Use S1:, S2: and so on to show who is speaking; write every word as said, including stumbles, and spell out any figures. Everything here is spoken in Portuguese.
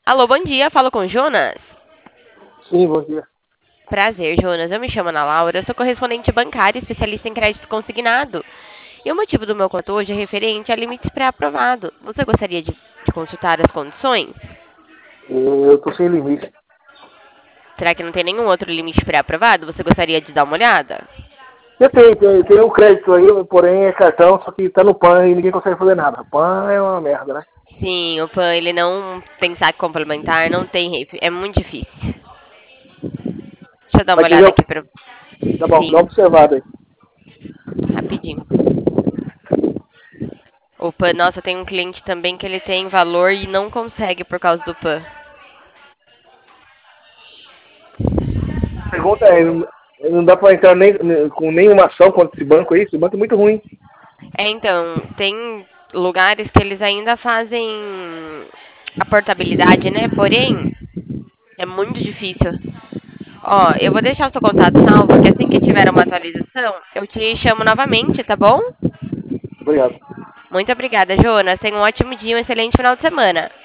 S1: Alô, bom dia, falo com o Jonas.
S2: Sim, bom dia.
S1: Prazer, Jonas. Eu me chamo Ana Laura, eu sou correspondente bancária, especialista em crédito consignado. E o motivo do meu contato hoje é referente a limites pré-aprovado. Você gostaria de, de consultar as condições?
S2: Eu tô sem limite.
S1: Será que não tem nenhum outro limite pré-aprovado? Você gostaria de dar uma olhada?
S2: Eu tenho, tem, tem um crédito aí, porém é cartão, só que tá no PAN e ninguém consegue fazer nada. PAN é uma merda, né?
S1: Sim, o P A N ele não tem saque complementar, não tem ref, é muito difícil. Deixa eu dar uma
S2: Mas quer ver?
S1: olhada aqui pra.
S2: Tá bom, dá
S1: Sim,
S2: uma observada aí.
S1: rapidinho. O P A N, nossa, tem um cliente também que ele tem valor e não consegue por causa do P A N.
S2: A pergunta é, não não dá pra entrar nem, com nenhuma ação contra esse banco aí? Esse banco é muito ruim.
S1: É, então, tem lugares que eles ainda fazem a portabilidade, né? Porém, é muito difícil. Ó, eu vou deixar o seu contato salvo, que assim que tiver uma atualização, eu te chamo novamente, tá bom?
S2: Obrigado.
S1: Muito obrigada, Jonas. Tenha um ótimo dia, um excelente final de semana.